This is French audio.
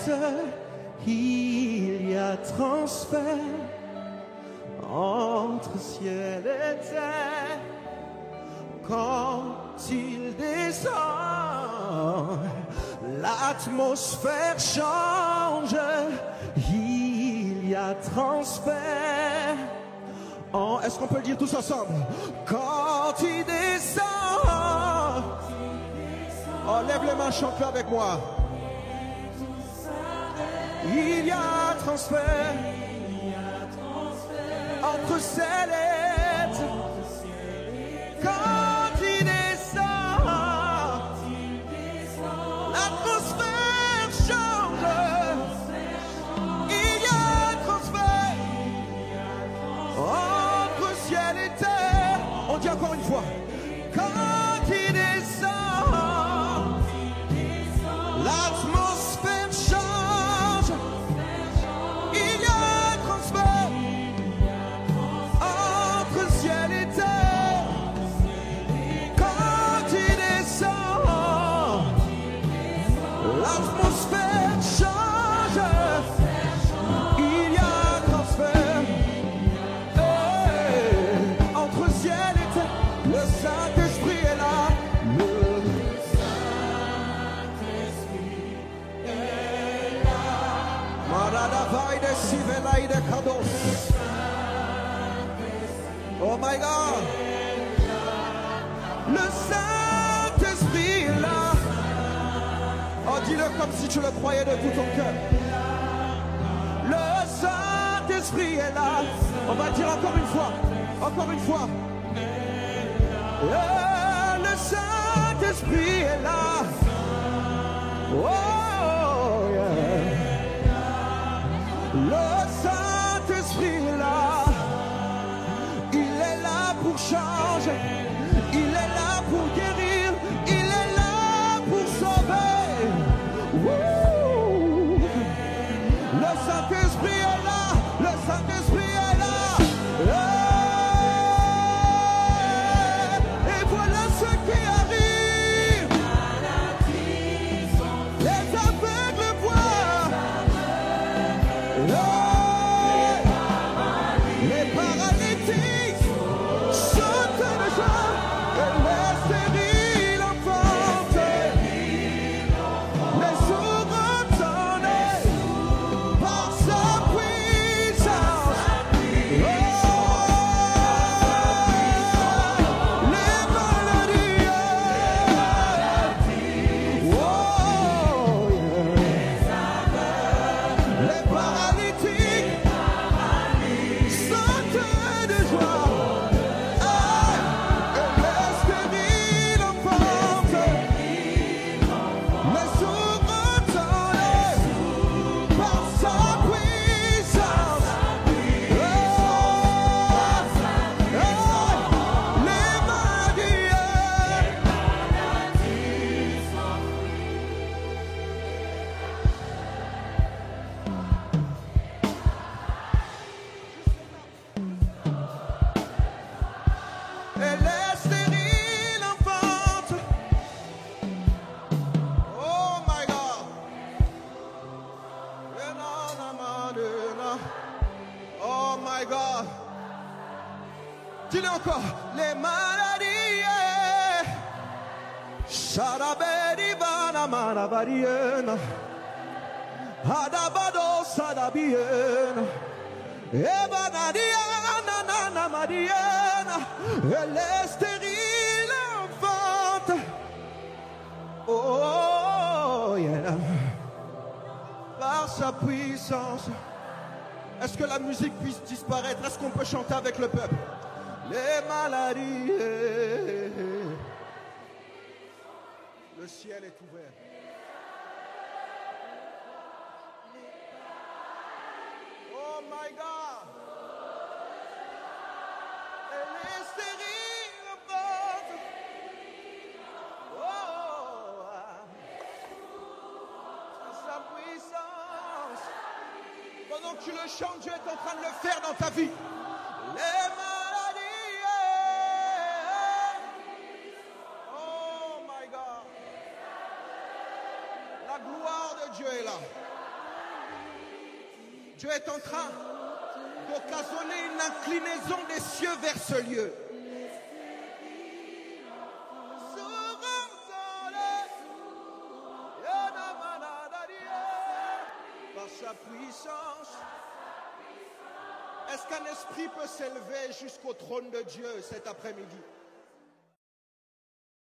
il y a transfert entre ciel et terre. Quand il descend, l'atmosphère change, il y a transfert. Est-ce qu'on peut le dire tous ensemble? Quand il descend, lève les mains, chante-le avec moi. Il y a transfert entre ciel et terre. Quand il descend, l'atmosphère change. Il y a transfert entre ciel et terre. On dit encore une fois. Quand il descend, l'atmosphère change. Il y a transfert entre ciel et terre. Quand il descend, l'atmosphère change. Il y a transfert entre ciel et terre. Le Saint-Esprit est là. Le Saint-Esprit est là. Maradavai de Sivelai de Kados. Oh my God. Le Saint-Esprit est là. Oh, dis-le comme si tu le croyais de tout ton cœur. Le Saint-Esprit est là. On va dire encore une fois. Encore une fois. Le Saint-Esprit est là. Oh, yeah. Le Saint-Esprit est là. Il est là pour changer. Il est là pour guérir. Il est là pour sauver. Woo! Le Saint-Esprit est là. Le Saint-Esprit est là. Et voilà ce qui arrive. Les aveugles voient. Les paralytiques sautent de joie. Et les stériles enfantent. Les sourds entendent par sa puissance. Les maladies. Les paralytiques sautent de joie. Et les stériles enfantent. Les sourds entendent par sa puissance. Les maladies. Et les stériles enfantent. Oh my God. Oh my God. Dis-le encore. Les maladies. Sharaberi bana manabariena. Adabado sadabiena. Ebanadiana nana madiena. Elle est stérile enfante. Oh yeah. Par sa puissance. Est-ce que la musique puisse disparaître? Est-ce qu'on peut chanter avec le peuple? Les maladies. Le ciel est ouvert. Oh my God. Elle est stérile enfante. Oh, sa puissance. Pendant que tu le chantes, Dieu est en train de le faire dans ta vie. Les maladies. Oh my God. La gloire de Dieu est là. Dieu est en train d'occasionner une inclinaison des cieux vers ce lieu. Par sa puissance. Est-ce qu'un esprit peut s'élever jusqu'au trône de Dieu cet après-midi?